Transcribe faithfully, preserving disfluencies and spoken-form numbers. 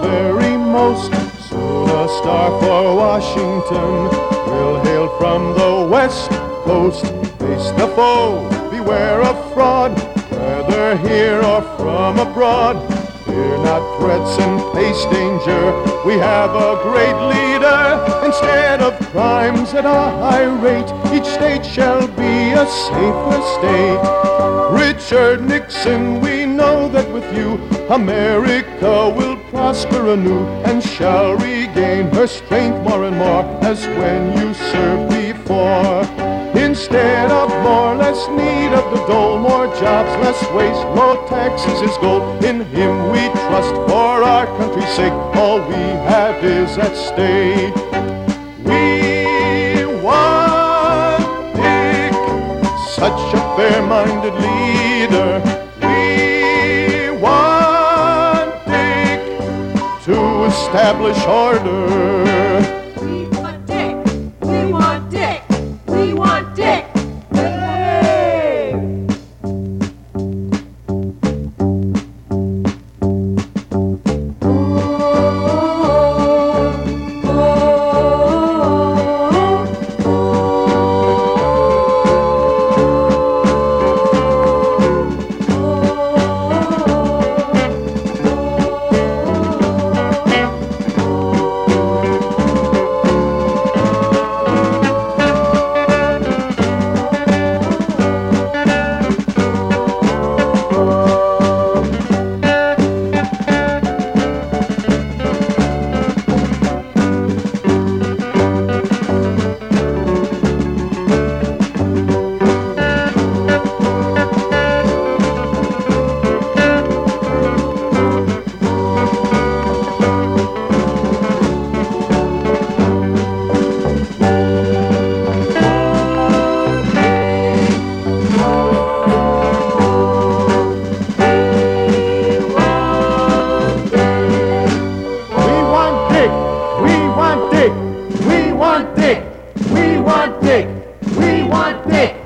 very most. Soon a star for Washington will hail from the West Coast. Face the foe, beware of fraud, whether here or from abroad. Fear not threats and face danger, we have a great leader. Instead of crimes at a high rate, each state shall be a safer state. Richard Nixon, we know that with you, America will prosper anew and shall regain her strength more and more as when you served before. Instead of more, less need of the dole, more jobs, less waste, low taxes is goal. In him we trust for our country's sake, all we have is at stake. We want Dick, such a fair-minded leader. We want Dick to establish order. We want Dick, we want Dick, we want Dick. Hey! We want Dick, we want Dick, we want Dick.